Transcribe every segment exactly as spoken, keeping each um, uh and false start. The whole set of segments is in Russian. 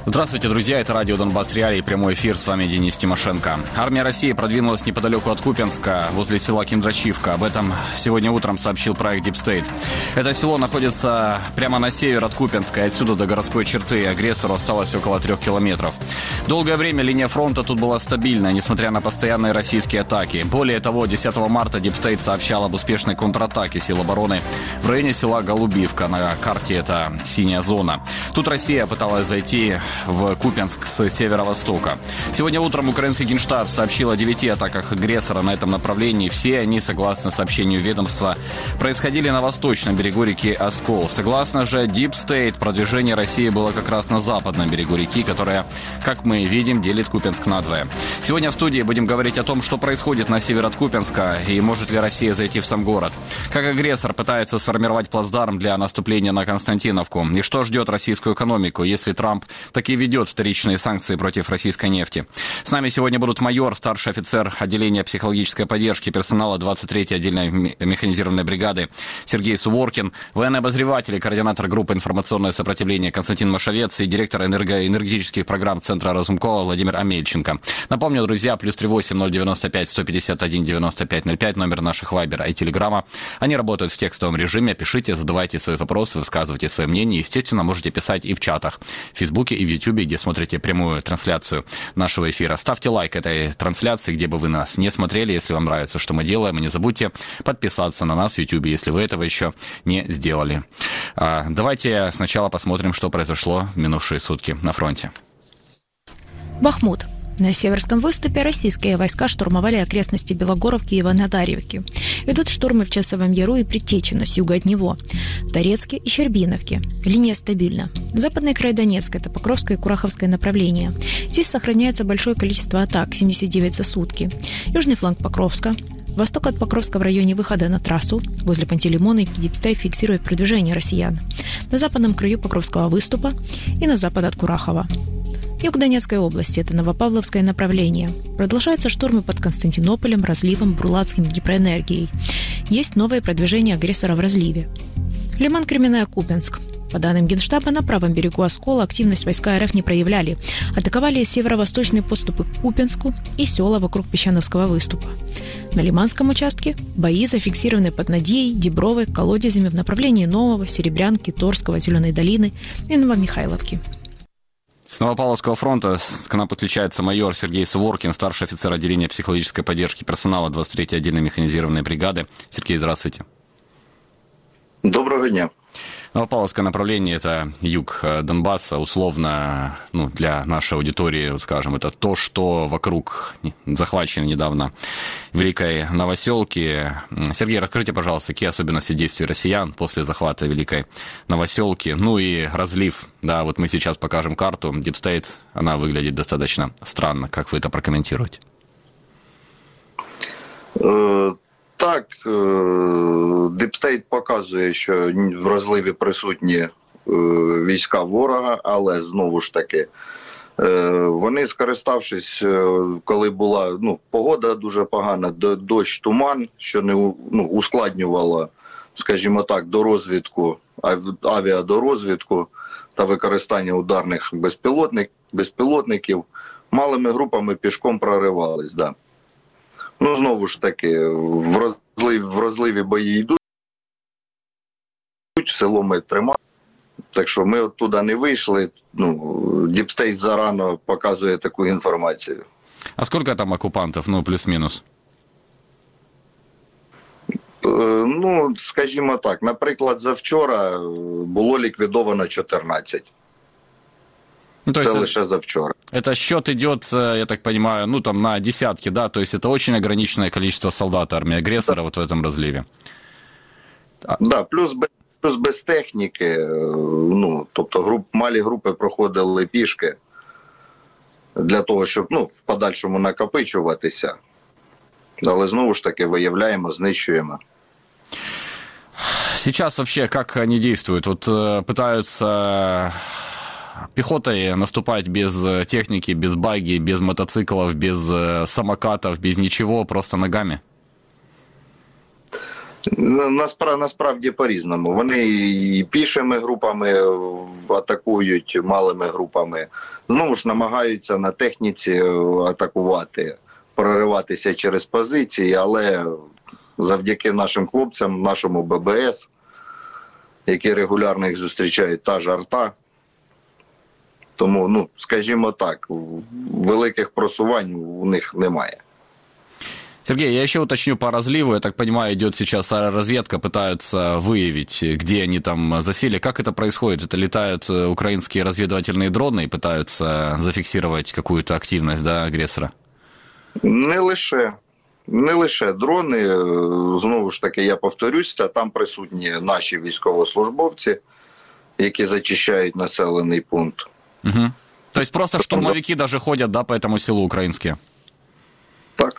Здравствуйте, друзья, это радио Донбасс Реалии, прямой эфир, с вами Денис Тимошенко. Армия России продвинулась неподалеку от Купянска, возле села Киндрачивка. Об этом сегодня утром сообщил проект Deep State. Это село находится прямо на север от Купянска, и отсюда до городской черты агрессору осталось около трех километров. Долгое время линия фронта тут была стабильна, несмотря на постоянные российские атаки. Более того, десятого марта Deep State сообщал об успешной контратаке сил обороны в районе села Голубивка. На карте это синяя зона. Тут Россия пыталась зайти в Купянск с северо-востока. Сегодня утром украинский Генштаб сообщил о девяти атаках агрессора на этом направлении. Все они, согласно сообщению ведомства, происходили на восточном берегу реки Оскол. Согласно же Deep State, продвижение России было как раз на западном берегу реки, которая, как мы видим, делит Купянск надвое. Сегодня в студии будем говорить о том, что происходит на север от Купянска и может ли Россия зайти в сам город. Как агрессор пытается сформировать плацдарм для наступления на Константиновку. И что ждет российскую экономику, если Трамп таки ведет вторичные санкции против российской нефти. С нами сегодня будут майор, старший офицер отделения психологической поддержки персонала двадцать третьей отдельной механизированной бригады Сергей Суворкин, военный обозреватель и координатор группы «Информационное сопротивление» Константин Машовец и директор энерго- энергетических программ Центра Разумкова Владимир Амельченко. Напомню, друзья, плюс три восемь ноль девяносто пять сто пятьдесят один девяносто пять ноль пять, номер наших вайбера и телеграмма. Они работают в текстовом режиме. Пишите, задавайте свои вопросы, высказывайте свое мнение. Естественно, можете писать и в чатах в Фейсбуке и в Ютубе, где смотрите прямую трансляцию нашего эфира. Ставьте лайк этой трансляции, где бы вы нас не смотрели, если вам нравится, что мы делаем. И не забудьте подписаться на нас в Ютубе, если вы этого еще не сделали. Давайте сначала посмотрим, что произошло в минувшие сутки на фронте. Бахмут. На Северском выступе российские войска штурмовали окрестности Белогоровки и Иванодарьевки. Идут штурмы в Часовом Яру и Предтечино с юга от него, в Торецке и Щербиновке. Линия стабильна. Западный край Донецка – это Покровское и Кураховское направление. Здесь сохраняется большое количество атак – семьдесят девять за сутки. Южный фланг Покровска. Восток от Покровска в районе выхода на трассу. Возле Пантелеймона и Deep State фиксирует продвижение россиян. На западном краю Покровского выступа и на запад от Курахова. Юг Донецкой области – это Новопавловское направление. Продолжаются штурмы под Константинополем, Разливом, Бурлацким, Гидроэнергией. Есть новое продвижение агрессора в Разливе. Лиман, Кременная, Купянск. По данным Генштаба, на правом берегу Оскола активность войска РФ не проявляли. Атаковали северо-восточные подступы к Купянску и села вокруг Песчановского выступа. На Лиманском участке бои зафиксированы под Надеей, Дебровой, Колодезями в направлении Нового, Серебрянки, Торского, Зеленой долины и Новомихайловки. С Новопавловского фронта к нам подключается майор Сергей Суворкин, старший офицер отделения психологической поддержки персонала двадцать третьей отдельной механизированной бригады. Сергей, здравствуйте. Доброго дня. Новопавловское направление – это юг Донбасса, условно, ну, для нашей аудитории, вот скажем, это то, что вокруг захвачено недавно Великой Новоселки. Сергей, расскажите, пожалуйста, какие особенности действий россиян после захвата Великой Новоселки, ну и разлив, да, вот мы сейчас покажем карту, Deep State, она выглядит достаточно странно, как вы это прокомментируете? Так, Deep State показує, що в розливі присутні війська ворога, але знову ж таки, вони, скориставшись, коли була ну, погода дуже погана, дощ, туман, що не ну, ускладнювало, скажімо так, дорозвідку, авіадорозвідку та використання ударних безпілотник, безпілотників, малими групами пішком проривались, да. Ну, знову ж таки, в розливі, в розливі бої йдуть, село ми тримали, так що ми оттуда не вийшли, ну, Deep State зарано показує таку інформацію. А скільки там окупантів, ну, плюс-мінус? Ну, скажімо так, наприклад, завчора було ліквідовано чотирнадцять. Ну, то это есть лишь завчора. Это счет идет, я так понимаю, ну там на десятки, да, то есть это очень ограниченное количество солдат армии агрессора, да, вот в этом разливе. Да, плюс без, плюс без техніки, ну, тобто груп, малі групи проходили пішки для того, щоб, ну, в подальшому накопичуватися. Але знову ж таки виявляємо, знищуємо. Сейчас вообще как они действуют? Вот пытаются пехотой наступать без техники, без баги, без мотоциклов, без самокатов, без ничего, просто ногами? Насправді, насправді по-різному. Вони і пішими групами атакують, малими групами. Знову ж намагаються на техніці атакувати, прориватися через позиції, але завдяки нашим хлопцям, нашому Бе Бе Ес, які регулярно їх зустрічають, та ж арта. Тому, ну, скажімо так, великих просувань у них немає. Сергей, я еще уточню по разливу. Я так понимаю, идет сейчас аэроразведка, пытаются выявить, где они там засели. Как это происходит? Это летают украинские разведывательные дроны и пытаются зафиксировать какую-то активность, да, агрессора? Не лише. Не лише дрони. Знову ж таки, я повторюся, там присутні наші військовослужбовці, які зачищають населений пункт. Угу. То есть просто штурмовики даже ходят, да, по этому селу украинские? Так.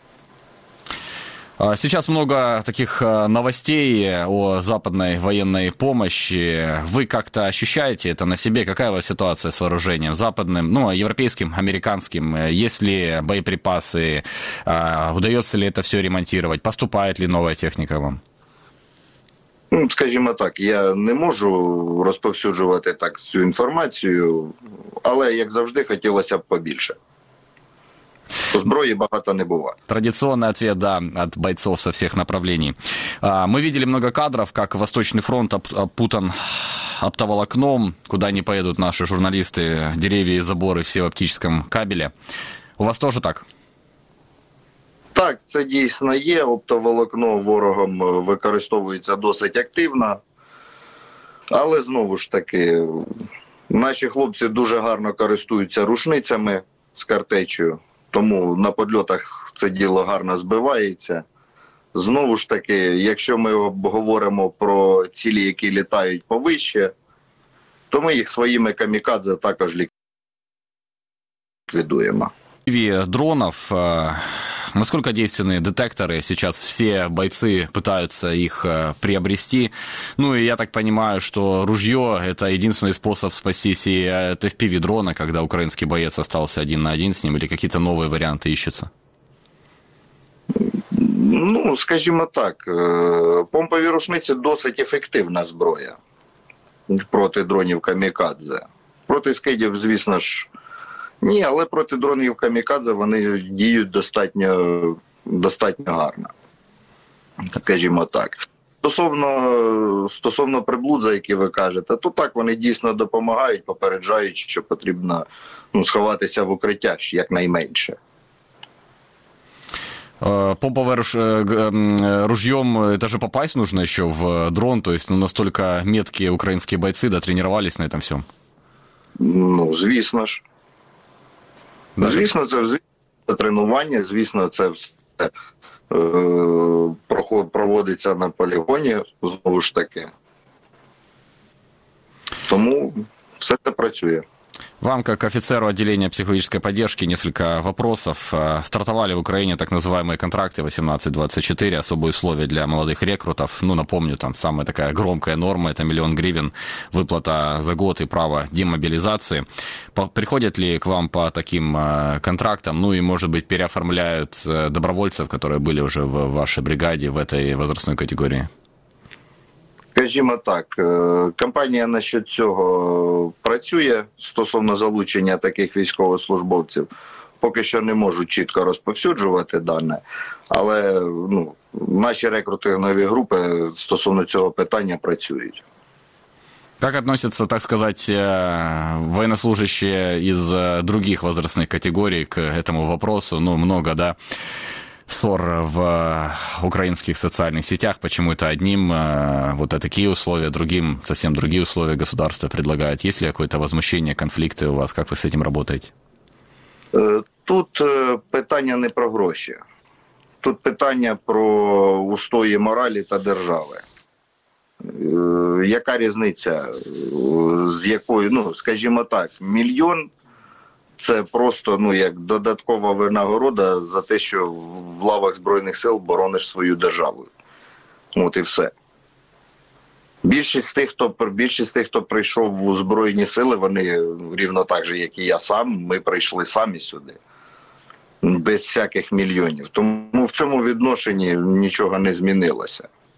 Сейчас много таких новостей о западной военной помощи. Вы как-то ощущаете это на себе? Какая у вас ситуация с вооружением западным, ну, европейским, американским? Есть ли боеприпасы? Удается ли это все ремонтировать? Поступает ли новая техника вам? Ну, скажімо так, я не можу розповсюджувати так цю інформацію, але, як завжди, хотілося б побільше. Зброї багато не бывает. Традиционный ответ, да, от бойцов со всех направлений. Мы видели много кадров, как Восточный фронт опутан оптоволокном, куда не поедут наши журналисты, деревья и заборы все в оптическом кабеле. У вас тоже так? Так, це дійсно є. Оптоволокно ворогом використовується досить активно. Але, знову ж таки, наші хлопці дуже гарно користуються рушницями з картечею. Тому на підльотах це діло гарно збивається. Знову ж таки, якщо ми говоримо про цілі, які літають повище, то ми їх своїми камікадзе також ліквідуємо. Дронов, насколько действенны детекторы? Сейчас все бойцы пытаются их приобрести. Ну и я так понимаю, что ружье – это единственный способ спастись и от эф пи ви-дрона, когда украинский боец остался один на один с ним, или какие-то новые варианты ищутся? Ну, скажімо так, помпові рушниці досить ефективна зброя проти дронів камікадзе. Проти скидів, звісно ж, ні, але проти дронів камікадзе вони діють достатньо, достатньо гарно, скажімо так. Стосовно, стосовно приблуд, за які ви кажете, то так, вони дійсно допомагають, попереджають, що потрібно, ну, сховатися в укриття якнайменше. Помповое ружьем, это же попасть нужно еще в дрон, то есть, ну, настолько меткие украинские бойцы дотренировались на этом всем? Ну, звісно ж. Да. Звісно, це звісно, тренування, звісно, це все е, проводиться на полігоні, знову ж таки. Тому все це працює. Вам, как офицеру отделения психологической поддержки, несколько вопросов. Стартовали в Украине так называемые контракты восемнадцать двадцать четыре, особые условия для молодых рекрутов. Ну, напомню, там самая такая громкая норма – это миллион гривен, выплата за год и право демобилизации. Приходят ли к вам по таким контрактам? Ну и, может быть, переоформляют добровольцев, которые были уже в вашей бригаде в этой возрастной категории? Скажімо так, кампанія насчет цього працює стосовно залучення таких військовослужбовців. Поки що не можу чітко розповсюджувати дане, але, ну, наші рекрутингові групи стосовно цього питання працюють. Как относятся, так сказать, военнослужащие из других возрастных категорий к этому вопросу? Ну, много, да, ссор в украинских социальных сетях, почему это одним вот такие условия, другим совсем другие условия государство предлагает. Есть ли какое-то возмущение, конфликты у вас? Как вы с этим работаете? Тут питання не про гроші. Тут питання про устої моралі та держави. Яка різниця, з якою, ну, скажімо так, мільйон – це просто, ну, як додаткова винагорода за те, що в лавах Збройних сил борониш свою державу. От і все. Більшість тих, хто, більшість тих, хто прийшов у Збройні сили, вони рівно так же, як і я сам, ми прийшли самі сюди. Без всяких мільйонів. Тому в цьому відношенні нічого не змінилося.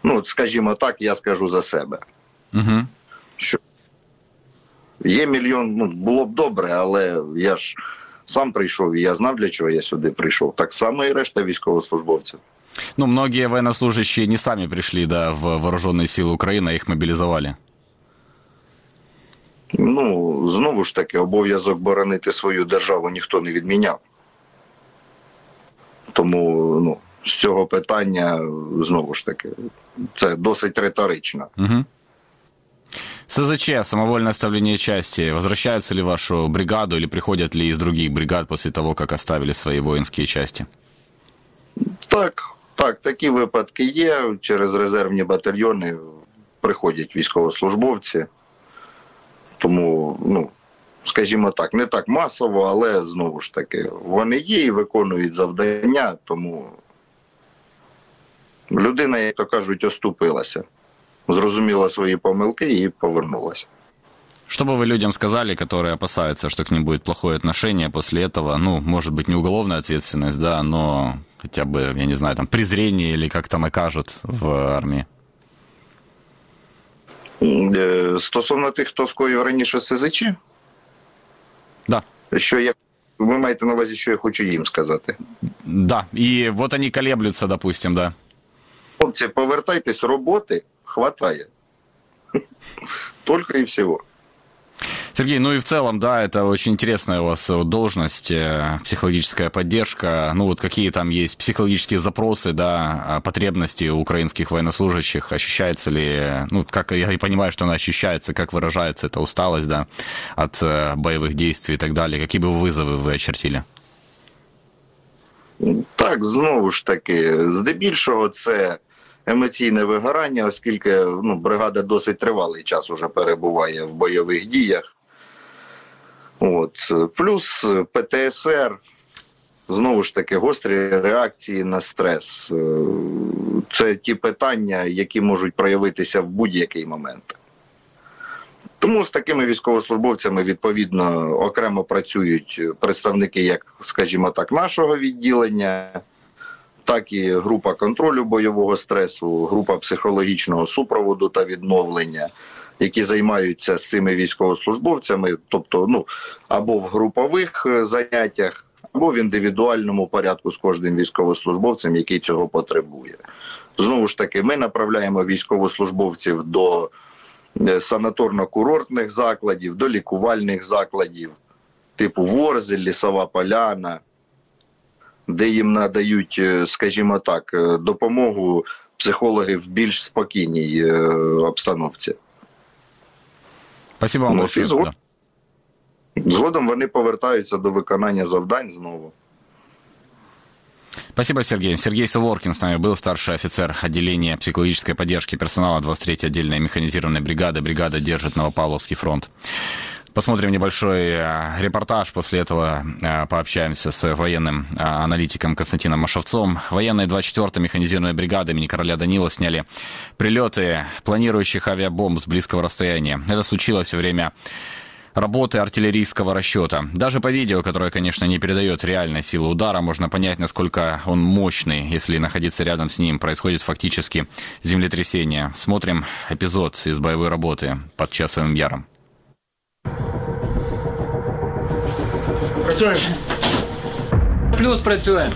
Ну, скажімо так, я скажу за себе. Угу. Що є мільйон, ну, було б добре, але я ж сам прийшов, і я знав, для чого я сюди прийшов. Так само і решта військовослужбовців. Ну, многие военнослужащие не сами пришли, да, в вооруженные силы Украины, а их мобилизовали. Ну, знову ж таки, обов'язок боронити свою державу ніхто не відміняв. Тому, ну, з цього питання, знову ж таки, це досить риторично. Угу. СЗЧ, самовольное оставление части. Возвращаются ли в вашу бригаду или приходят ли из других бригад после того, как оставили свои воинские части? Так, так, такі випадки є. Через резервні батальйони приходять військовослужбовці. Тому, ну, скажімо так, не так масово, але знову ж таки, вони є і виконують завдання, тому людина, як то кажуть, оступилася. Зрозуміла свої помилки і повернулася. Что бы вы людям сказали, которые опасаются, что к ним будет плохое отношение после этого? Ну, может быть, не уголовная ответственность, да, но хотя бы, я не знаю, там, презрение или как-то накажут в армии? Стосовно тих, хто скоїв раніше СЗЧ? Да. Що я... Ви маєте на увазі, що я хочу їм сказати? Да, и вот они колеблются, допустим, да. Хлопці, повертайтесь, роботи хватає. Только и всего. Сергей, ну и в целом, да, это очень интересная у вас должность, психологическая поддержка. Ну вот какие там есть психологические запросы, да, потребности у украинских военнослужащих? Ощущается ли, ну, как я и понимаю, что она ощущается, как выражается эта усталость, да, от боевых действий и так далее? Какие бы вызовы вы очертили? Так, знову ж таки, здебільшого це емоційне вигорання, оскільки, ну, бригада досить тривалий час уже перебуває в бойових діях. От. Плюс Пе Те Ес Ер, знову ж таки, гострі реакції на стрес. Це ті питання, які можуть проявитися в будь-який момент. Тому з такими військовослужбовцями, відповідно, окремо працюють представники, як, скажімо так, нашого відділення, так і група контролю бойового стресу, група психологічного супроводу та відновлення, які займаються з цими військовослужбовцями, тобто, ну, або в групових заняттях, або в індивідуальному порядку з кожним військовослужбовцем, який цього потребує. Знову ж таки, ми направляємо військовослужбовців до санаторно-курортних закладів, до лікувальних закладів, типу Ворзель, Лісова Поляна, де їм надають, скажімо так, допомогу психологи в більш спокійній обстановці. Спасибо вам большое. Згодом, да. Згодом вони повертаються до виконання завдань знову. Спасибо, Сергей. Сергей Суворкин с нами был, старший офицер отделения психологической поддержки персонала двадцать третьей отдельной механизированной бригады. Бригада держит Новопавловский фронт. Посмотрим небольшой репортаж, после этого пообщаемся с военным аналитиком Константином Машевцом. Военные двадцать четвёртой механизированной бригады имени короля Данила сняли прилеты планирующих авиабомб с близкого расстояния. Это случилось во время работы артиллерийского расчета. Даже по видео, которое, конечно, не передает реальной силы удара, можно понять, насколько он мощный, если находиться рядом с ним. Происходит фактически землетрясение. Смотрим эпизод из боевой работы под Часовым Яром. Працюємо. Плюс працюємо.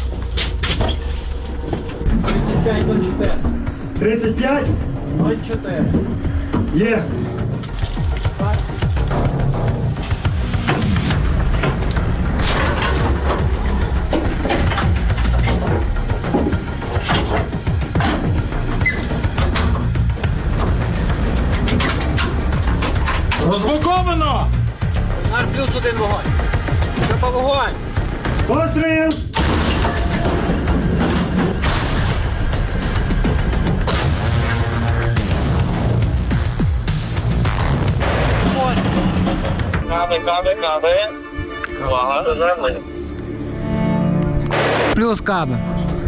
тридцять п'ять нуль чотири. Є. Розблоковано! Нар плюс один вогонь. Треба вогонь. Постріл! Кави, кави, кави. Увага, до землі. Плюс каби.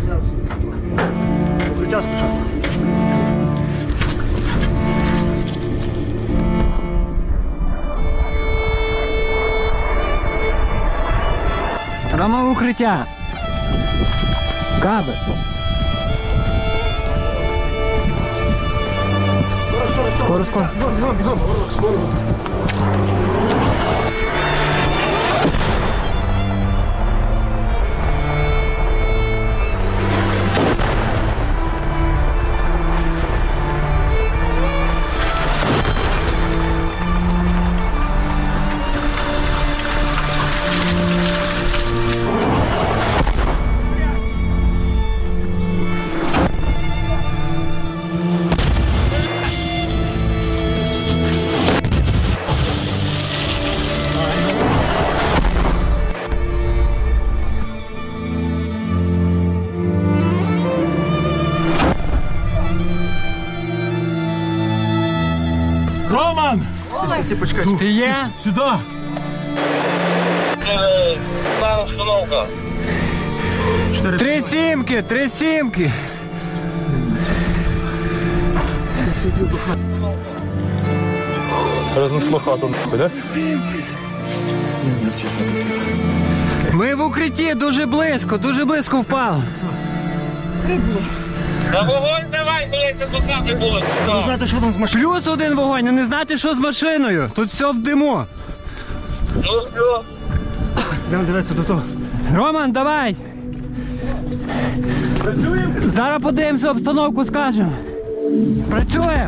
Укриття спочатку. Рома укриття. Каби. Скоро, скоро. Бегом, бегом. Скоро. Роман! Ти є? Сюди! Там установка. Три сімки, три сімки! Рознесло хату, нахуй, да? Ми в укритті, дуже близько, дуже близько впало. Да вогонь давай, блядь, тут не було. Не знаєте, що там з машиною? Плюс один вогонь, а не знаєте, що з машиною. Тут все в диму. Ну все. Йдемо дивитися до того. Роман, давай. Працюємо? Зараз подивимося обстановку, скажемо. Працюємо.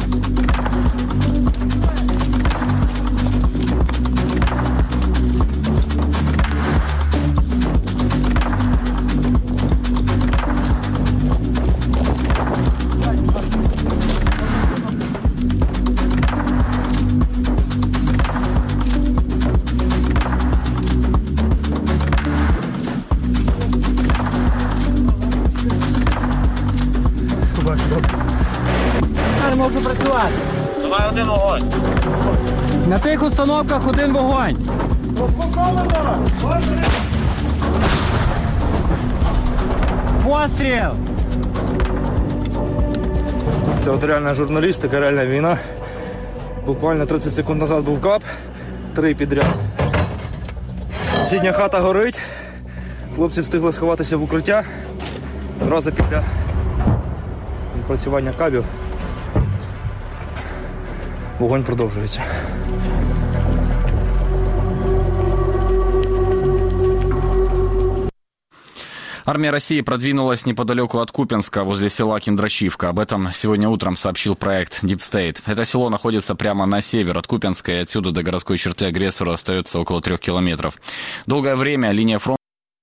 Тепер можу працювати. Давай один вогонь. На тих установках один вогонь. Постріл! Це от реальна журналістика, реальна війна. Буквально тридцять секунд назад був кап, три підряд. Сусідня хата горить, хлопці встигли сховатися в укриття. Одразу після відпрацювання кабів вогонь продовжується. Армия России продвинулась неподалеку от Купенска, возле села Киндрачивка. Об этом сегодня утром сообщил проект Deep State. Это село находится прямо на север от Купенска, и отсюда до городской черты агрессора остается около трех километров. Долгое время линия фронта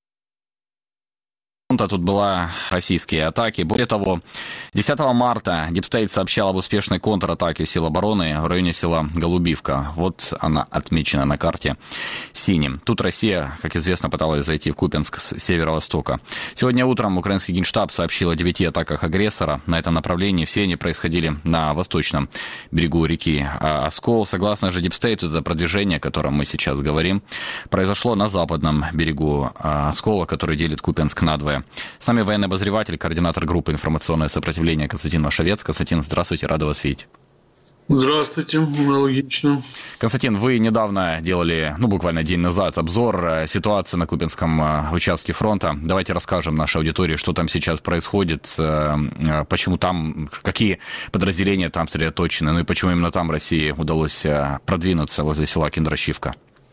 тут была российские атаки. Более того, десятого марта Deep State сообщал об успешной контратаке сил обороны в районе села Голубивка. Вот она отмечена на карте синим. Тут Россия, как известно, пыталась зайти в Купенск с северо-востока. Сегодня утром украинский генштаб сообщил о девяти атаках агрессора. На этом направлении все они происходили на восточном берегу реки Оскол. Согласно же Deep State, это продвижение, о котором мы сейчас говорим, произошло на западном берегу Оскола, который делит Купенск надвое. С нами военный обозреватель, координатор группы «Информационное сопротивление» Константин Машовец. Константин, здравствуйте, рада вас видеть. Здравствуйте, аналогично. Константин, вы недавно делали, ну, буквально день назад, обзор ситуации на Купенском участке фронта. Давайте расскажем нашей аудитории, что там сейчас происходит, почему там, какие подразделения там сосредоточены, ну и почему именно там России удалось продвинуться возле села Киндрачивка.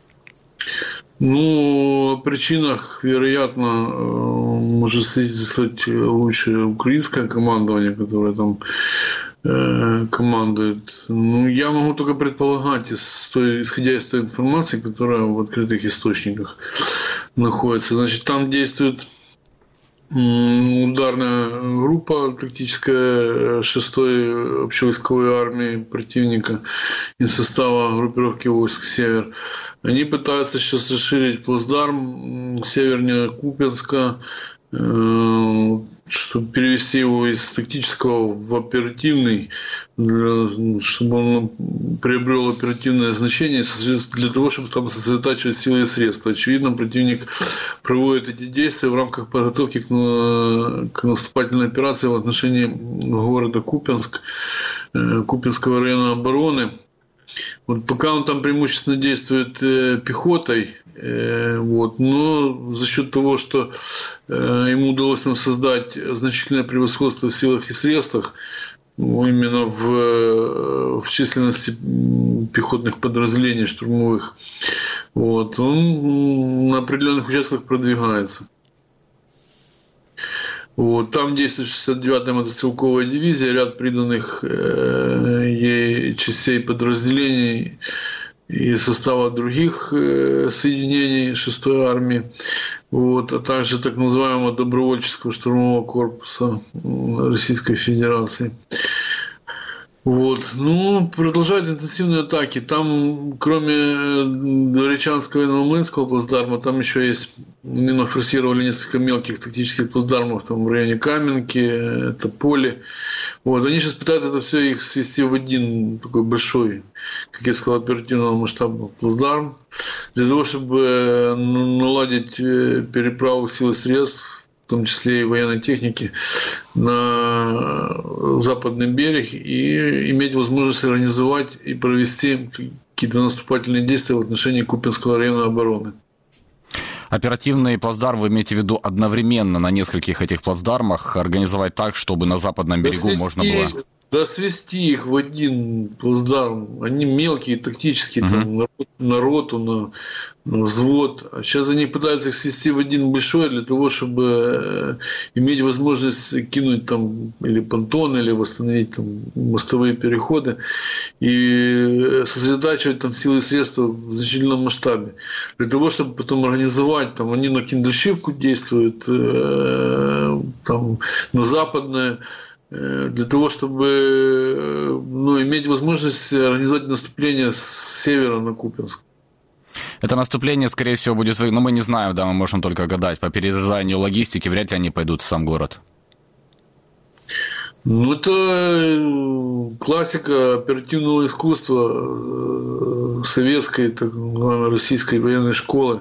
Ну, о причинах, вероятно, может свидетельствовать лучше украинское командование, которое там э, командует. Ну, я могу только предполагать, из той, исходя из той информации, которая в открытых источниках находится. Значит, там действует ударная группа тактическая шестой общевойсковой армии противника из состава группировки войск «Север». Они пытаются сейчас расширить плацдарм севернее Купенска, чтобы перевести его из тактического в оперативный, чтобы он приобрел оперативное значение для того, чтобы там сосредотачивать силы и средства. Очевидно, противник проводит эти действия в рамках подготовки к, к наступательной операции в отношении города Купенск, Купенского района обороны. Вот пока он там преимущественно действует э, пехотой, э, вот, но за счет того, что э, ему удалось нам создать значительное превосходство в силах и средствах, именно в, в численности пехотных подразделений штурмовых. Вот. Он на определенных участках продвигается. Вот. Там действует шестьдесят девятая мотострелковая дивизия, ряд приданных э, ей частей подразделений и состава других э, соединений шестой армии, вот, а также так называемого добровольческого штурмового корпуса Российской Федерации. Вот. Ну, продолжают интенсивные атаки. Там, кроме Дворечанского и Новомлынского плацдарма, там еще есть, именно форсировали несколько мелких тактических плацдармов там в районе Каменки, Тополи. Вот. Они сейчас пытаются это все их свести в один такой большой, как я сказал, оперативного масштаба плацдарм, для того, чтобы наладить переправу сил и средств, в том числе и военной техники, на западный берег и иметь возможность организовать и провести какие-то наступательные действия в отношении Купянского района обороны. Оперативный плацдарм вы имеете в виду одновременно на нескольких этих плацдармах организовать так, чтобы на западном берегу да можно свести, было... Да свести их в один плацдарм. Они мелкие, тактические, угу. там, на, на роту, на, на взвод. А сейчас они пытаются их свести в один большой для того, чтобы иметь возможность кинуть там или понтоны, или восстановить там мостовые переходы и сосредотачивать там силы и средства в значительном масштабе. Для того, чтобы потом организовать, там они на Киндрашивку действуют, э, там на западное, для того, чтобы ну, иметь возможность организовать наступление с севера на Купянск. Это наступление, скорее всего, будет... Но мы не знаем, да, мы можем только гадать. По перерезанию логистики вряд ли они пойдут в сам город. Ну, это классика оперативного искусства советской, так называемой российской военной школы.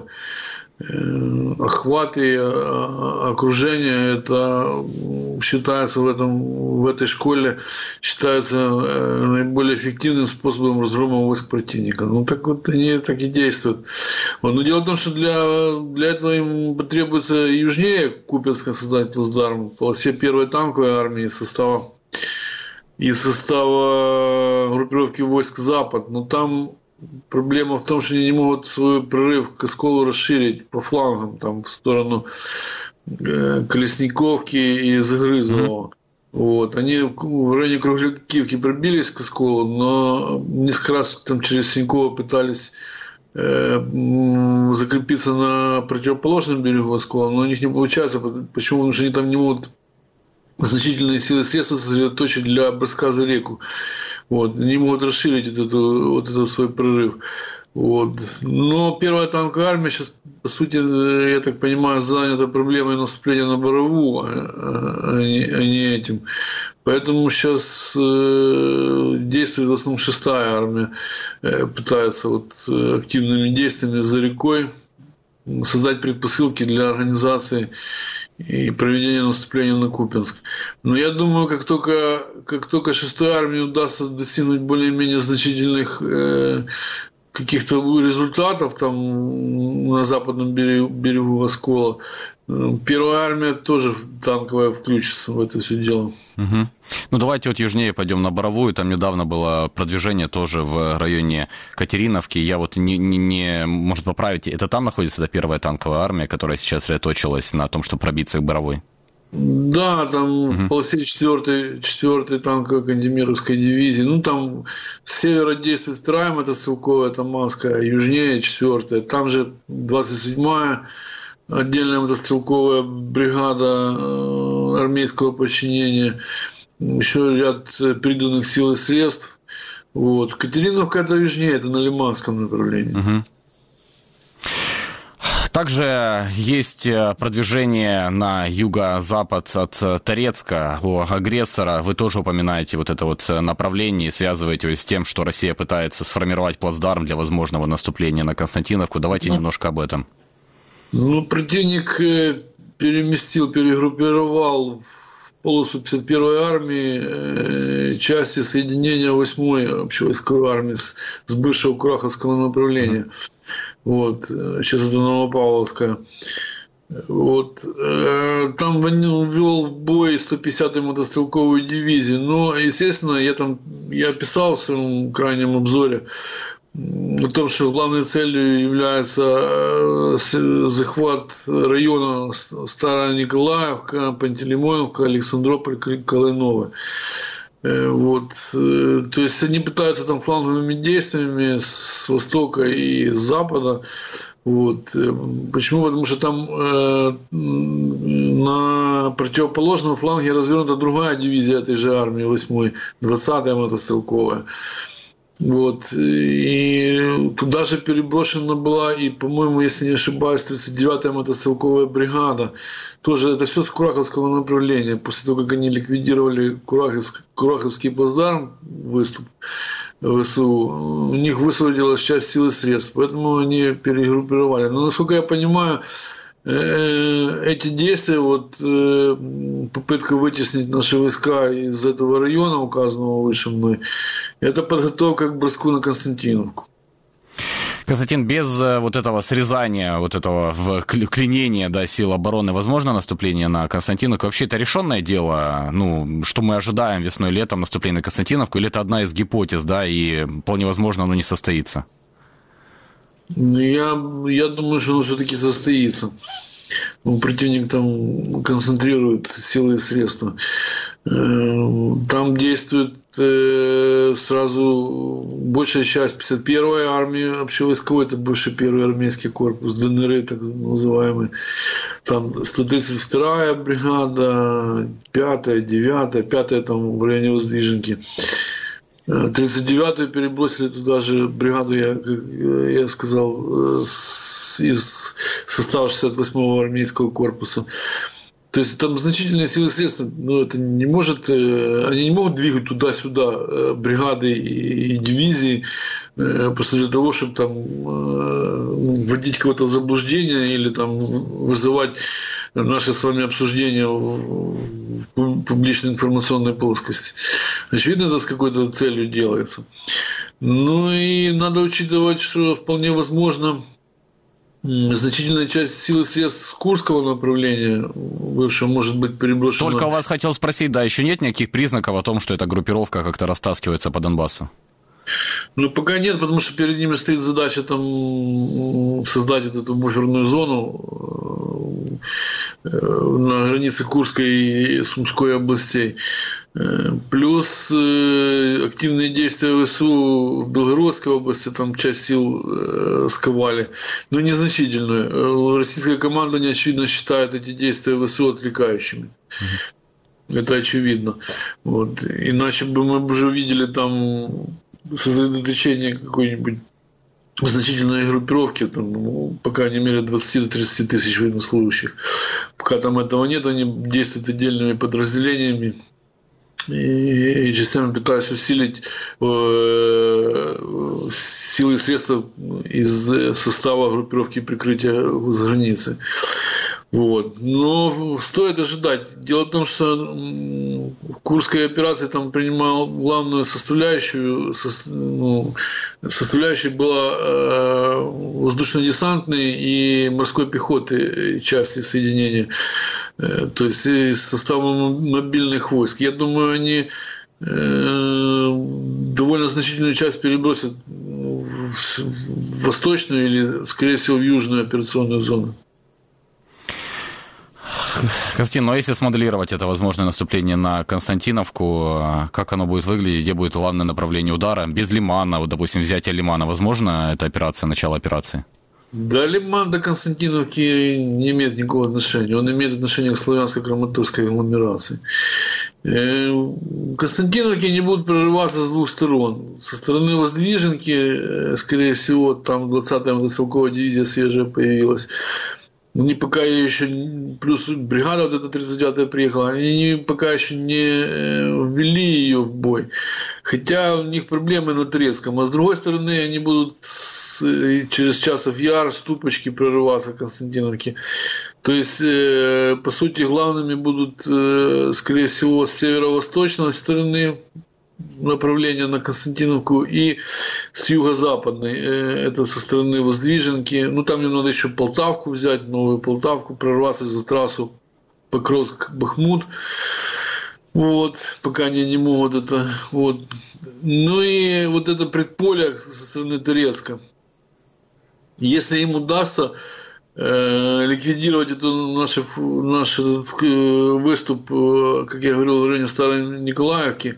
Охват и окружение, это считается в, этом, в этой школе считается наиболее эффективным способом разгрома войск противника. Ну так вот они так и действуют. Но дело в том, что для, для этого им потребуется южнее Купянска создать плацдарм в полосе первой танковой армии состава из состава группировки войск Запад. Но там проблема в том, что они не могут свой прорыв к Осколу расширить по флангам, там, в сторону Колесниковки и Загрызового. Mm-hmm. Вот. Они в районе Круглякивки пробились к Осколу, но несколько раз там через Синьково пытались э, закрепиться на противоположном берегу Оскола, но у них не получается. Почему? Потому что они там не могут значительные силы и средства сосредоточить для броска за реку. Вот, они могут расширить этот, вот этот свой прорыв. Вот. Но первая танковая армия сейчас, по сути, я так понимаю, занята проблемой наступления на Борову, а не, а не этим. Поэтому сейчас э, действует в основном шестая армия, э, пытается вот, активными действиями за рекой создать предпосылки для организации и проведение наступления на Купянск. Но я думаю, как только, как только шестой армии удастся достигнуть более-менее значительных э, каких-то результатов там на западном берегу, берегу Оскола, первая армия тоже танковая включится в это все дело. Угу. Ну, давайте вот южнее пойдем на Боровую. Там недавно было продвижение тоже в районе Катериновки. Я вот не, не, не может поправить, это там находится эта первая танковая армия, которая сейчас сосредоточилась на том, чтобы пробиться к Боровой? Да, там угу. в полосе четвёртой танковой Кандемировской дивизии. Ну, там с севера действует вторая мотострелковая Таманская, южнее четвёртая. Там же двадцать седьмая отдельная мотострелковая бригада армейского подчинения, еще ряд приданных сил и средств. Вот. Катериновка это южнее, это на Лиманском направлении. Угу. Также есть продвижение на юго-запад от Торецка у агрессора. Вы тоже упоминаете вот это вот направление и связываете его с тем, что Россия пытается сформировать плацдарм для возможного наступления на Константиновку. Давайте да. немножко об этом. Ну, противник переместил, перегруппировал в полосу пятьдесят первой армии части соединения восьмой общевойсковой армии с бывшего Кураховского направления. Mm-hmm. Вот. Сейчас это Новопавловская. Вот. Там ввел в бой сто пятидесятую мотострелковую дивизию. Но, естественно, я там я писал в своем крайнем обзоре о том, что главной целью является захват района Старая Николаевка, Пантелеймоновка, Александрополь, Калиново. Вот. То есть они пытаются там фланговыми действиями с востока и с запада. Вот. Почему? Потому что там э, на противоположном фланге развернута другая дивизия этой же армии, восьмой, двадцатая мотострелковая. Вот. И туда же переброшена была и, по-моему, если не ошибаюсь, тридцать девятая мотострелковая бригада. Тоже это все с Кураховского направления. После того, как они ликвидировали Кураховский, Кураховский плацдарм, выступ ВСУ, у них высвободилась часть сил и средств, поэтому они перегруппировали. Но, насколько я понимаю, эти действия, вот, попытка вытеснить наши войска из этого района, указанного выше мной, это подготовка к броску на Константиновку. Константин, без вот этого срезания, вот этого вклинения, да, сил обороны, возможно наступление на Константиновку? Вообще это решенное дело? Ну, что мы ожидаем весной-летом наступление на Константиновку? Или это одна из гипотез, да, и вполне возможно оно не состоится? Я, я думаю, что оно все-таки состоится. Противник там концентрирует силы и средства. Там действует сразу большая часть пятьдесят первой армии общевойсковой, это бывший первый армейский корпус, ДНР так называемый. Там сто тридцать вторая бригада, пятая, девятая, пятая там в районе Воздвиженки. тридцать девятую перебросили туда же бригаду, я, я сказал, из состава шестьдесят восьмого армейского корпуса. То есть там значительные силы и средства, но это не может, они не могут двигать туда-сюда бригады и дивизии просто для того, чтобы там вводить кого-то в заблуждение или там вызывать наше с вами обсуждение в публичной информационной плоскости. Очевидно, это с какой-то целью делается. Ну и надо учитывать, что вполне возможно значительная часть сил и средств Курского направления бывшего может быть переброшена. Только у вас хотел спросить, да, еще нет никаких признаков о том, что эта группировка как-то растаскивается по Донбассу? Ну, пока нет, потому что перед ними стоит задача там создать вот эту буферную зону на границе Курской и Сумской областей. Плюс активные действия ВСУ в Белгородской области, там часть сил сковали, но незначительную. Российское командование, очевидно, считает эти действия ВСУ отвлекающими. Это очевидно. Вот. Иначе бы мы уже увидели там сосредоточение какой-нибудь значительной группировки, там, ну, по крайней мере, двадцать до тридцати тысяч военнослужащих. Пока там этого нет, они действуют отдельными подразделениями и частями пытаются усилить э, силы и средства из состава группировки прикрытия с границы. Вот. Но стоит ожидать. Дело в том, что Курская операция там принимала главную составляющую, со, ну, составляющей была э, воздушно-десантной и морской пехоты части соединения, э, то есть из состава мобильных войск. Я думаю, они э, довольно значительную часть перебросят в восточную или, скорее всего, в южную операционную зону. Константин, ну а если смоделировать это возможное наступление на Константиновку, как оно будет выглядеть, где будет главное направление удара? Без Лимана, вот, допустим, взятие Лимана, возможно эта операция, начало операции? Да, Лиман до Константиновки не имеет никакого отношения. Он имеет отношение к славянско-краматорской агломерации. Константиновки не будут прорываться с двух сторон. Со стороны Воздвиженки, скорее всего, там двадцатая мотострелковая дивизия свежая появилась. Они пока еще, плюс бригада вот эта тридцать девятая приехала, они пока еще не ввели ее в бой. Хотя у них проблемы на Турецком. А с другой стороны, они будут с, через часов Яр, Ступочки прорываться к Константиновке. То есть, по сути, главными будут, скорее всего, с северо-восточной стороны направление на Константиновку, и с юго-западной, это со стороны Воздвиженки. Ну, там мне надо еще Полтавку взять, новую Полтавку, прорваться за трассу Покровск-Бахмут. Вот, пока они не могут это. Вот. Ну и вот это предполе со стороны Турецка. Если им удастся э, ликвидировать это наш, наш этот, э, выступ, э, как я говорил, в районе Старой Николаевки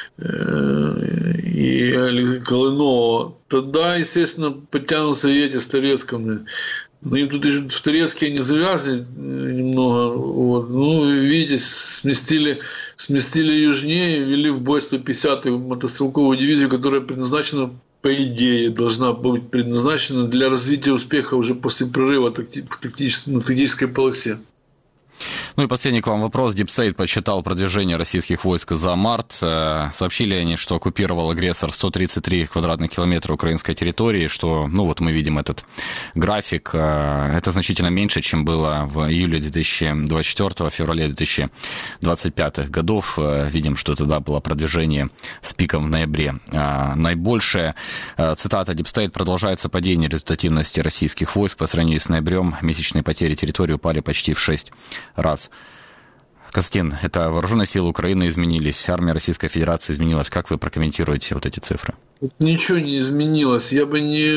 э, и Колынова, тогда, естественно, подтянутся и эти с Турецком. Ну, им тут в Турецке они завязли немного. Вот. Ну, видите, сместили, сместили южнее, ввели в бой сто пятидесятую мотострелковую дивизию, которая предназначена, по идее, должна быть предназначена для развития успеха уже после прорыва на тактической полосе. Ну и последний к вам вопрос. Дипстейт подсчитал продвижение российских войск за март. Сообщили они, что оккупировал агрессор сто тридцать три квадратных километра украинской территории, что, ну вот мы видим этот график. Это значительно меньше, чем было в июле две тысячи двадцать четвёртого, феврале две тысячи двадцать пятого годов. Видим, что тогда было продвижение с пиком в ноябре. Наибольшее, цитата Дипстейт, продолжается падение результативности российских войск по сравнению с ноябрем. Месячные потери территории упали почти в шесть раз. Константин, это вооруженные силы Украины изменились, армия Российской Федерации изменилась. Как вы прокомментируете вот эти цифры? Ничего не изменилось. Я бы не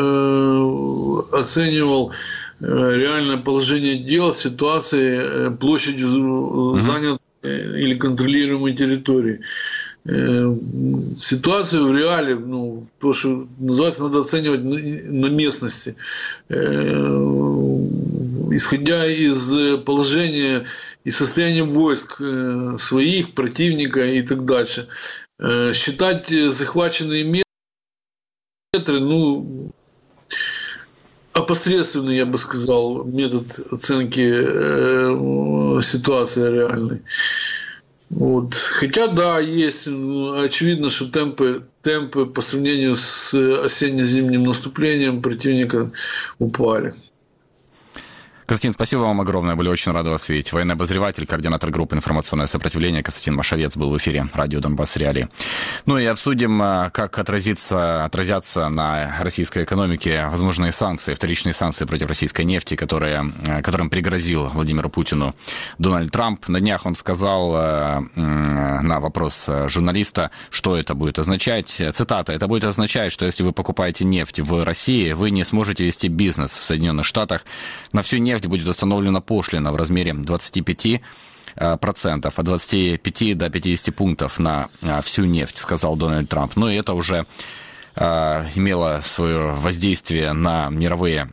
э, оценивал э, реальное положение дел, ситуации, э, площадью mm-hmm. занятой или контролируемой территории. Э, ситуацию в реале, ну, то, что называется, надо оценивать на, на местности. Э, исходя из положения и состояния войск своих, противника и так дальше. Считать захваченные метры, ну, опосредственный, я бы сказал, метод оценки ситуации реальной. Вот. Хотя, да, есть, ну, очевидно, что темпы, темпы по сравнению с осенне-зимним наступлением противника упали. Константин, спасибо вам огромное, были очень рады вас видеть. Военный обозреватель, координатор группы «Информационное сопротивление» Константин Машовец был в эфире радио «Донбасс Реалии». Ну и обсудим, как отразится, отразятся на российской экономике возможные санкции, вторичные санкции против российской нефти, которые, которым пригрозил Владимиру Путину Дональд Трамп. На днях он сказал на вопрос журналиста, что это будет означать. Цитата: «Это будет означать, что если вы покупаете нефть в России, вы не сможете вести бизнес в Соединенных Штатах. На всю нефть будет установлена пошлина в размере двадцать пять процентов, от двадцати пяти до пятидесяти пунктов на всю нефть», сказал Дональд Трамп. Ну и это уже э, имело свое воздействие на мировые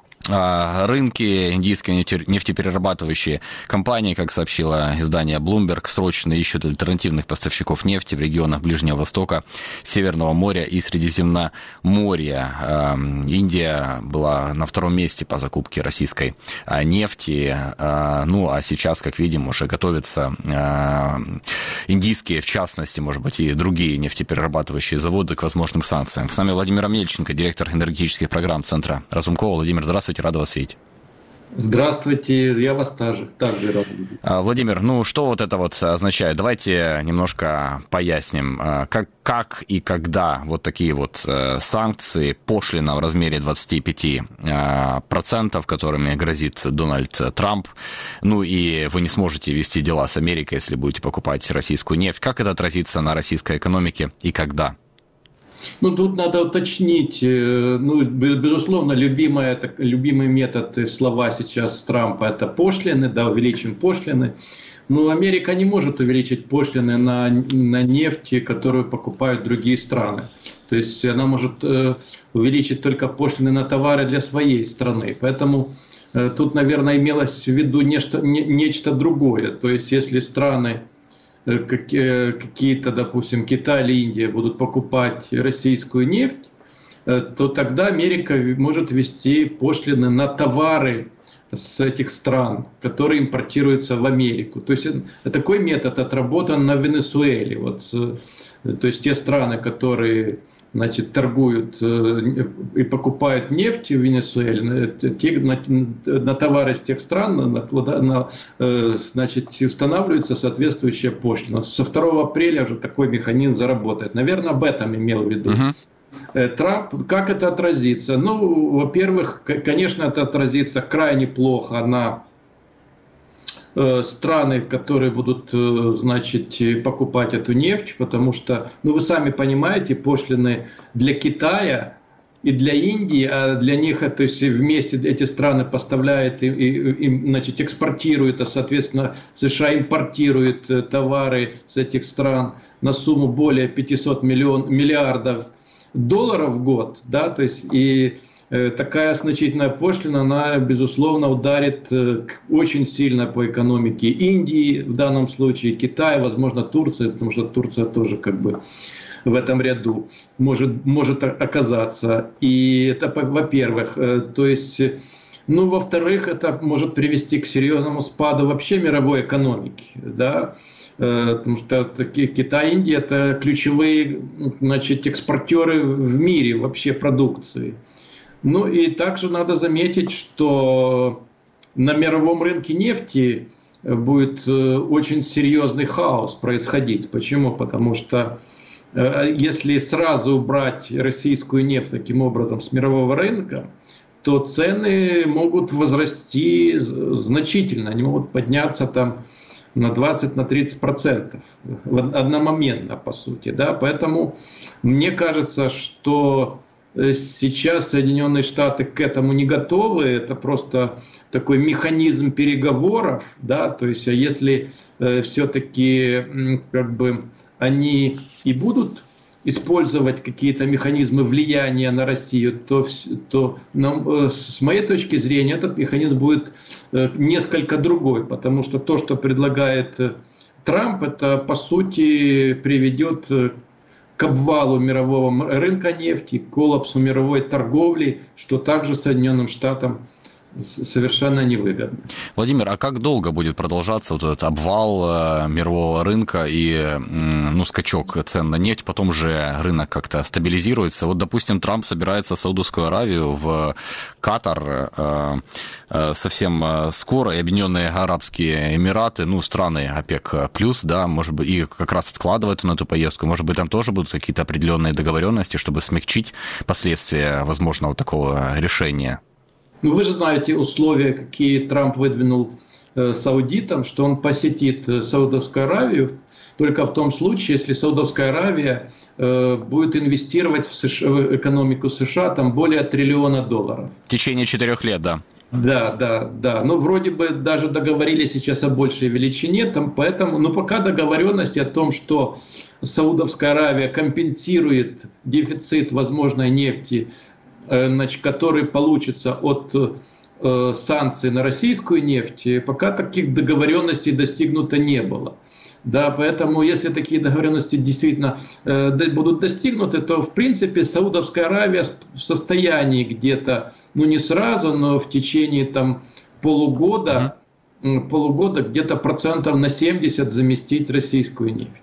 рынки. Индийские нефтеперерабатывающие компании, как сообщило издание Bloomberg, срочно ищут альтернативных поставщиков нефти в регионах Ближнего Востока, Северного моря и Средиземноморья. Индия была на втором месте по закупке российской нефти. Ну, а сейчас, как видим, уже готовятся индийские, в частности, может быть, и другие нефтеперерабатывающие заводы к возможным санкциям. С нами Владимир Амельченко, директор энергетических программ Центра Разумкова. Владимир, здравствуйте. Рада вас видеть. Здравствуйте, я вас также, также рад видеть. Владимир, ну что вот это вот означает? Давайте немножко поясним, как, как и когда вот такие вот санкции, пошлина в размере двадцати пяти процентов, которыми грозит Дональд Трамп, ну и вы не сможете вести дела с Америкой, если будете покупать российскую нефть. Как это отразится на российской экономике и когда? Ну, тут надо уточнить, ну, безусловно, любимый, это, любимый метод слова сейчас Трампа – это пошлины, да, увеличим пошлины. Но Америка не может увеличить пошлины на, на нефть, которую покупают другие страны. То есть она может э, увеличить только пошлины на товары для своей страны. Поэтому э, тут, наверное, имелось в виду нечто, не, нечто другое. То есть если страны, какие-то, допустим, Китай или Индия будут покупать российскую нефть, то тогда Америка может ввести пошлины на товары с этих стран, которые импортируются в Америку. То есть такой метод отработан на Венесуэле. Вот, то есть те страны, которые значит, торгуют и покупают нефть в Венесуэле, те, на, на товары с тех стран на, на, значит, устанавливается соответствующая пошлина. Со второго апреля уже такой механизм заработает. Наверное, об этом имел в виду. Uh-huh. Трамп. Как это отразится? Ну, во-первых, конечно, это отразится крайне плохо на страны, которые будут, значит, покупать эту нефть, потому что, ну, вы сами понимаете, пошлины для Китая и для Индии, а для них, то есть вместе эти страны поставляют и, и, и значит, экспортируют, а, соответственно, США импортируют товары с этих стран на сумму более пятьсот миллион, миллиардов долларов в год, да, то есть и такая значительная пошлина, она, безусловно, ударит очень сильно по экономике Индии, в данном случае Китая, возможно, Турции, потому что Турция тоже как бы в этом ряду может, может оказаться. И это, во-первых, то есть, ну, во-вторых, это может привести к серьезному спаду вообще мировой экономики, да, потому что Китай, Индия – это ключевые, значит, экспортеры в мире вообще продукции. Ну и также надо заметить, что на мировом рынке нефти будет очень серьезный хаос происходить. Почему? Потому что если сразу убрать российскую нефть таким образом с мирового рынка, то цены могут возрасти значительно, они могут подняться там на двадцать-тридцать процентов одномоментно, по сути. Да? Поэтому мне кажется, что сейчас Соединенные Штаты к этому не готовы, это просто такой механизм переговоров, да, то есть если э, все-таки как бы они и будут использовать какие-то механизмы влияния на Россию, то, то нам, э, с моей точки зрения этот механизм будет э, несколько другой, потому что то, что предлагает э, Трамп, это по сути приведет э, к обвалу мирового рынка нефти, к коллапсу мировой торговли, что также Соединенным Штатам совершенно невыгодно. Владимир, а как долго будет продолжаться вот этот обвал э, мирового рынка и э, ну, скачок цен на нефть, потом же рынок как-то стабилизируется? Вот, допустим, Трамп собирается в Саудовскую Аравию, в Катар э, э, совсем скоро, и Объединенные Арабские Эмираты, ну, страны ОПЕК+, да, может быть, и как раз откладывают на эту поездку, может быть, там тоже будут какие-то определенные договоренности, чтобы смягчить последствия возможного такого решения? Ну, вы же знаете условия, какие Трамп выдвинул э, саудитам, что он посетит Саудовскую Аравию только в том случае, если Саудовская Аравия э, будет инвестировать в, США, в экономику США там более триллиона долларов. В течение четырех лет, да. Да, да, да. Ну, вроде бы даже договорились сейчас о большей величине, там, поэтому, но пока договоренности о том, что Саудовская Аравия компенсирует дефицит возможной нефти, значит, который получится от э, санкций на российскую нефть, пока таких договоренностей достигнуто не было. Да, поэтому, если такие договоренности действительно э, будут достигнуты, то, в принципе, Саудовская Аравия в состоянии где-то, ну не сразу, но в течение там, полугода, mm-hmm. полугода где-то процентов на семьдесят заместить российскую нефть.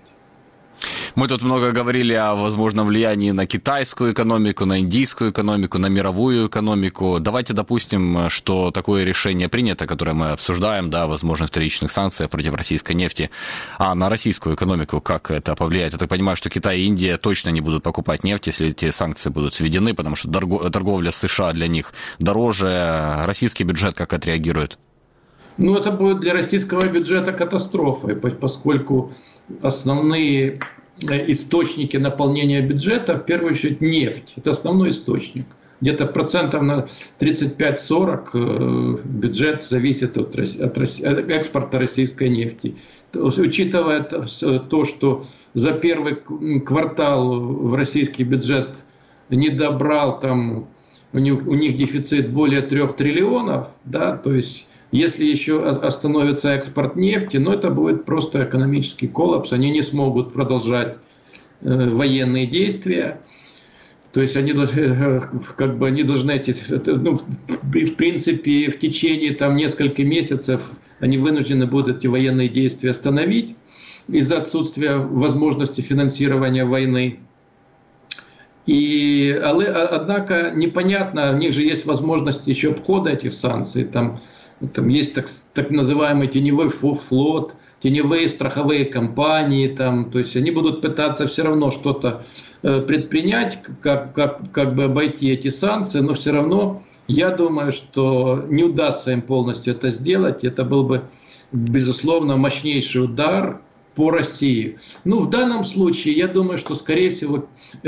Мы тут много говорили о возможном влиянии на китайскую экономику, на индийскую экономику, на мировую экономику. Давайте допустим, что такое решение принято, которое мы обсуждаем, да, возможных вторичных санкций против российской нефти. А на российскую экономику как это повлияет? Я так понимаю, что Китай и Индия точно не будут покупать нефть, если эти санкции будут введены, потому что торговля с США для них дороже. Российский бюджет как отреагирует? Ну, это будет для российского бюджета катастрофой, поскольку основные источники наполнения бюджета, в первую очередь, нефть. Это основной источник. Где-то процентов на тридцать пять-сорок бюджет зависит от, от, от экспорта российской нефти. Учитывая то, что за первый квартал в российский бюджет не добрал, там, у них, у них дефицит более трех триллионов, да, то есть если еще остановится экспорт нефти, ну это будет просто экономический коллапс, они не смогут продолжать э, военные действия, то есть они, как бы, они должны, эти, ну, в принципе, в течение там, нескольких месяцев они вынуждены будут эти военные действия остановить из-за отсутствия возможности финансирования войны. І, але, однако, непонятно, у них же есть возможность еще обхода этих санкций. Там, там есть так, так называемый теневой флот, теневые страховые компании. Там, то есть они будут пытаться все равно что-то предпринять, как, как, как бы обойти эти санкции, но все равно я думаю, что не удастся им полностью это сделать. Это был бы, безусловно, мощнейший удар по России. Ну, в данном случае, я думаю, что, скорее всего,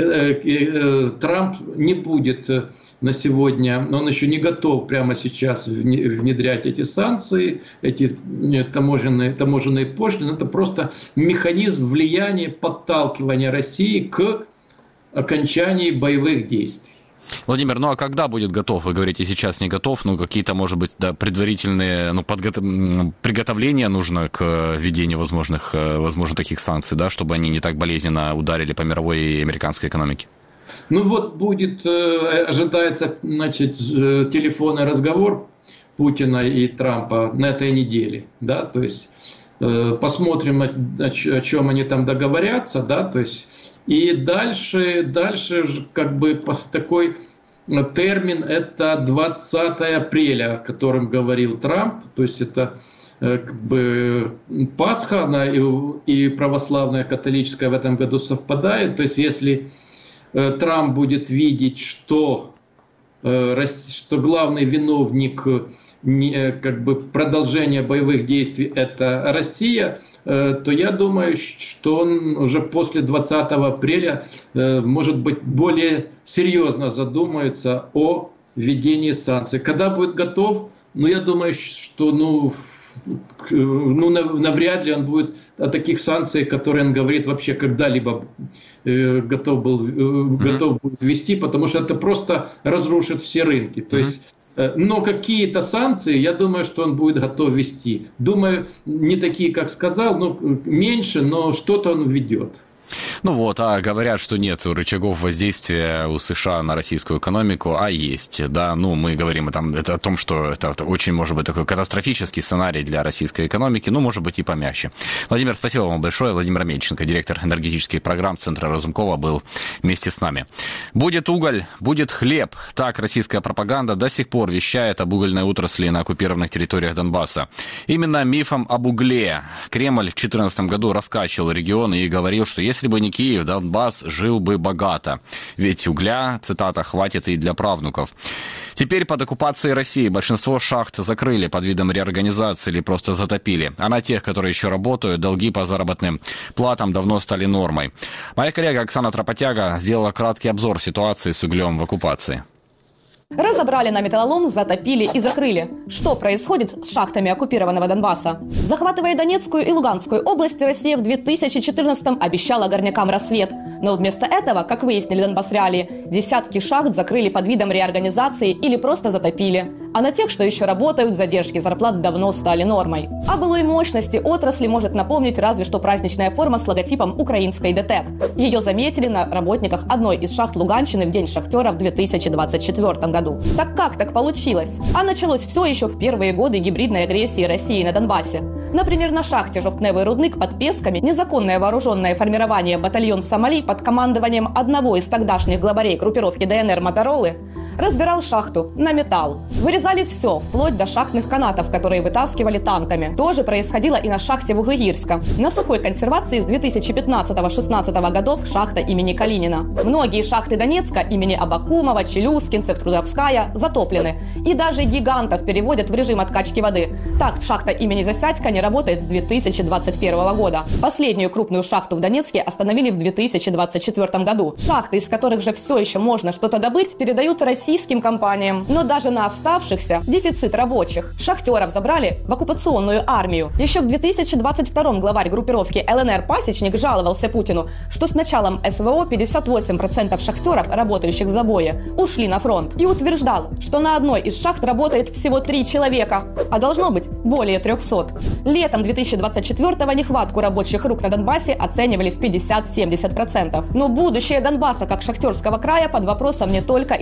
Трамп не будет на сегодня, он еще не готов прямо сейчас внедрять эти санкции, эти таможенные, таможенные пошлины. Это просто механизм влияния, подталкивания России к окончанию боевых действий. Владимир, ну а когда будет готов? Вы говорите, сейчас не готов, ну какие-то, может быть, да, предварительные ну, подготов... приготовления нужно к введению возможных, возможно, таких санкций, да, чтобы они не так болезненно ударили по мировой и американской экономике? Ну вот будет, ожидается, значит, телефонный разговор Путина и Трампа на этой неделе, да, то есть посмотрим, о чем они там договорятся, да, то есть и дальше, дальше как бы такой термин, это двадцатое апреля, о котором говорил Трамп, то есть это как бы Пасха, она и, и православная, католическая в этом году совпадает, то есть если Трамп будет видеть, что, что главный виновник как бы продолжения боевых действий это Россия, то я думаю, что он уже после двадцатого апреля, может быть, более серьезно задумается о введении санкций. Когда будет готов, ну, я думаю, что ну, ну, навряд ли он будет о таких санкциях, которые он говорит, вообще когда-либо готов был mm-hmm. готов будет ввести, потому что это просто разрушит все рынки. То mm-hmm. есть, но какие-то санкции, я думаю, что он будет готов ввести. Думаю, не такие, как сказал, но меньше, но что-то он введет. Ну вот, а говорят, что нет рычагов воздействия у США на российскую экономику, а есть, да, ну мы говорим там, это о том, что это очень может быть такой катастрофический сценарий для российской экономики, ну может быть и помягче. Владимир, спасибо вам большое. Владимир Мельченко, директор энергетических программ Центра Разумкова, был вместе с нами. Будет уголь, будет хлеб. Так российская пропаганда до сих пор вещает об угольной отрасли на оккупированных территориях Донбасса. Именно мифом об угле Кремль в две тысячи четырнадцатом году раскачивал регион и говорил, что если бы не Киев, Донбасс жил бы богато. Ведь угля, цитата, хватит и для правнуков. Теперь под оккупацией России большинство шахт закрыли под видом реорганизации или просто затопили. А на тех, которые еще работают, долги по заработным платам давно стали нормой. Моя коллега Оксана Тропотяга сделала краткий обзор ситуации с углем в оккупации. Разобрали на металлолом, затопили и закрыли. Что происходит с шахтами оккупированного Донбасса? Захватывая Донецкую и Луганскую области, Россия в две тысячи четырнадцатом обещала горнякам рассвет. Но вместо этого, как выяснили Донбасс Реалии, десятки шахт закрыли под видом реорганизации или просто затопили. А на тех, что еще работают, задержки зарплат давно стали нормой. О былой мощности отрасли может напомнить разве что праздничная форма с логотипом украинской ДТЭК. Ее заметили на работниках одной из шахт Луганщины в День шахтера в две тысячи двадцать четвёртом году. Так как так получилось? А началось все еще в первые годы гибридной агрессии России на Донбассе. Например, на шахте Жовтневый рудник под Песками незаконное вооруженное формирование батальон Сомали под командованием одного из тогдашних главарей группировки ДНР Моторолы разбирал шахту на металл. Вырезали все, вплоть до шахтных канатов, которые вытаскивали танками. То же происходило и на шахте в Углегирска. На сухой консервации с две тысячи пятнадцатого-шестнадцатого годов шахта имени Калинина. Многие шахты Донецка имени Абакумова, Челюскинцев, Трудовская затоплены. И даже гигантов переводят в режим откачки воды. Так, шахта имени Засядько не работает с две тысячи двадцать первого года. Последнюю крупную шахту в Донецке остановили в две тысячи двадцать четвёртом году. Шахты, из которых же все еще можно что-то добыть, передают России российским компаниям. Но даже на оставшихся дефицит рабочих. Шахтеров забрали в оккупационную армию. Еще в две тысячи двадцать втором главарь группировки ЛНР Пасечник жаловался Путину, что с началом СВО пятьдесят восемь процентов шахтеров, работающих в забое, ушли на фронт. И утверждал, что на одной из шахт работает всего три человека, а должно быть более трехсот. Летом две тысячи двадцать четвёртого нехватку рабочих рук на Донбассе оценивали в пятьдесят-семьдесят процентов. Но будущее Донбасса как шахтерского края под вопросом не только из-за закрытия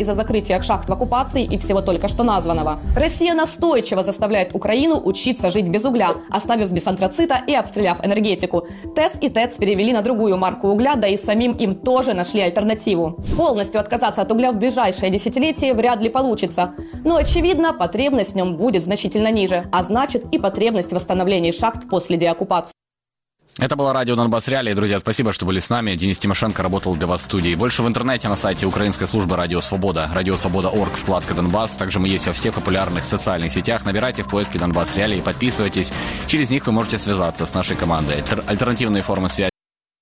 открытиях шахт в оккупации и всего только что названного. Россия настойчиво заставляет Украину учиться жить без угля, оставив без антрацита и обстреляв энергетику. ТЭС и ТЭЦ перевели на другую марку угля, да и самим им тоже нашли альтернативу. Полностью отказаться от угля в ближайшее десятилетие вряд ли получится. Но, очевидно, потребность в нем будет значительно ниже, а значит и потребность в восстановлении шахт после деоккупации. Это было радио Донбасс Реалии. Друзья, спасибо, что были с нами. Денис Тимошенко работал для вас в студии. Больше в интернете на сайте украинской службы Радио Свобода. Радио Свобода точка орг, вкладка Донбасс. Также мы есть во всех популярных социальных сетях. Набирайте в поиске Донбасс Реалии, подписывайтесь. Через них вы можете связаться с нашей командой. Альтернативные формы связи